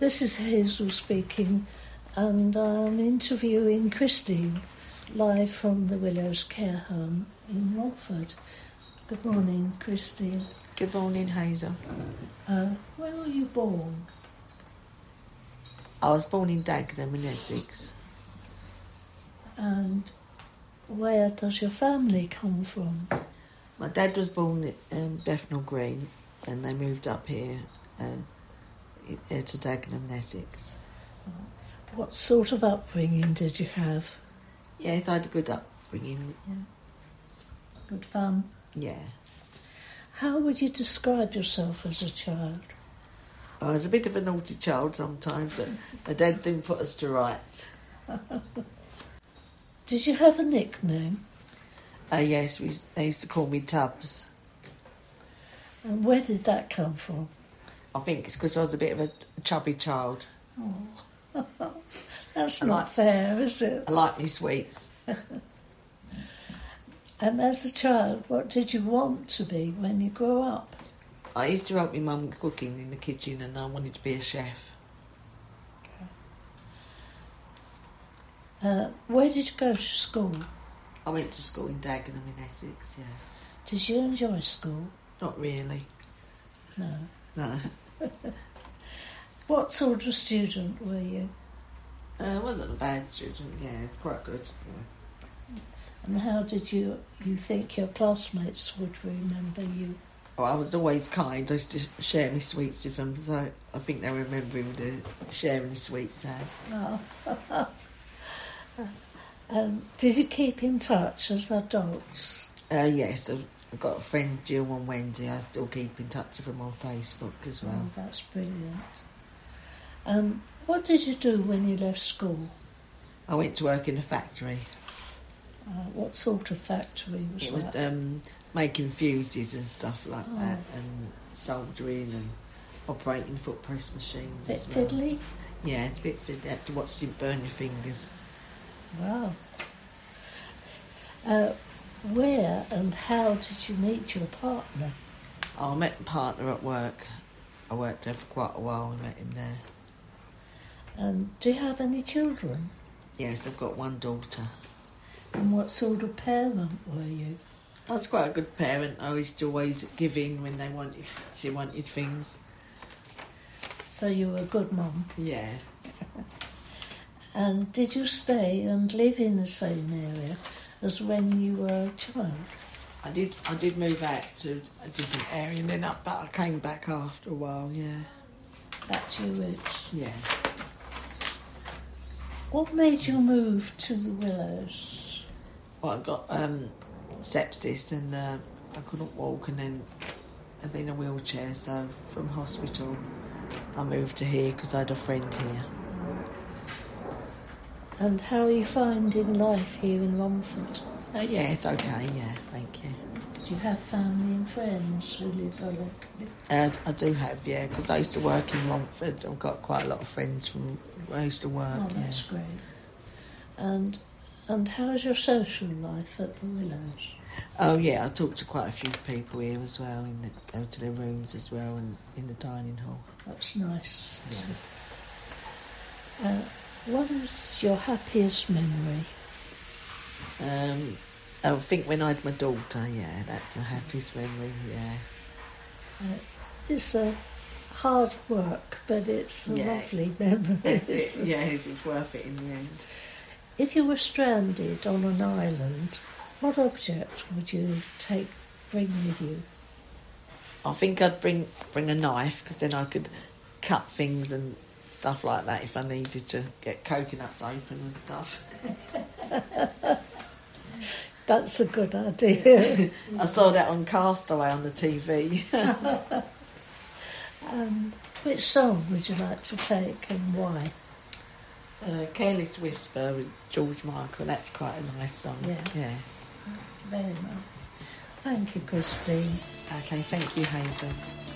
This is Hazel speaking, and I'm interviewing Christine live from the Willows Care Home in Romford. Good morning, Christine. Good morning, Hazel. Where were you born? I was born in Dagenham in Essex. And where does your family come from? My dad was born in Bethnal Green, and they moved up here to Dagenham in Essex. What sort of upbringing did you have? Yes, I had a good upbringing. Yeah. Good fun? Yeah. How would you describe yourself as a child? I was a bit of a naughty child sometimes, but my dad didn't put us to rights. Did you have a nickname? Yes, they used to call me Tubbs. And where did that come from? I think it's because I was a bit of a chubby child. Oh. That's not fair, is it? I like me sweets. And as a child, what did you want to be when you grew up? I used to help my mum cooking in the kitchen, and I wanted to be a chef. Where did you go to school? I went to school in Dagenham in Essex, yeah. Did you enjoy school? Not really. No. No. What sort of student were you? I wasn't a bad student, yeah, it's quite good. Yeah. And how did you think your classmates would remember you? Oh, I was always kind. I used to share my sweets with them, so I think they remember the sharing the sweets now. Oh. Did you keep in touch as adults? Yes, I've got a friend, Jill and Wendy. I still keep in touch with them on Facebook as well. Oh, that's brilliant. What did you do when you left school? I went to work in a factory. What sort of factory was that? It was making fuses and stuff like that, and soldering and operating foot press machines. Bit as well. fiddly? Yeah, it's a bit fiddly. You have to watch it burn your fingers. Wow. Where and how did you meet your partner? I met my partner at work. I worked there for quite a while and met him there. Do you have any children? Yes, I've got one daughter. And what sort of parent were you? I was quite a good parent. I used to always give in when she wanted things. So you were a good mum? Yeah. And did you stay and live in the same area as when you were a child? I did move out to a different area and then but I came back after a while, yeah. Back to your roots? Yeah. What made you move to the Willows? Well, I got sepsis and I couldn't walk, and then I was in a wheelchair, so from hospital I moved to here because I had a friend here. And how are you finding life here in Romford? Yeah, it's okay, yeah, thank you. Do you have family and friends who live locally? I do have, yeah, because I used to work in Romford. I've got quite a lot of friends from where I used to work. Oh, that's great. And how's your social life at the Willows? Oh, yeah, I talk to quite a few people here as well, go to their rooms as well and in the dining hall. That's nice. Yeah. What is your happiest memory? I think when I had my daughter, yeah, that's my happiest memory, yeah. It's a hard work, but it's a lovely memory. It's worth it in the end. If you were stranded on an island, what object would you bring with you? I think I'd bring a knife, because then I could cut things and stuff like that if I needed to get coconuts open and stuff. That's a good idea. I saw that on Castaway on the TV. Which song would you like to take and why? Careless Whisper with George Michael. That's quite a nice song. Yes. Yeah. That's very nice. Thank you, Christine. Okay, thank you, Hazel.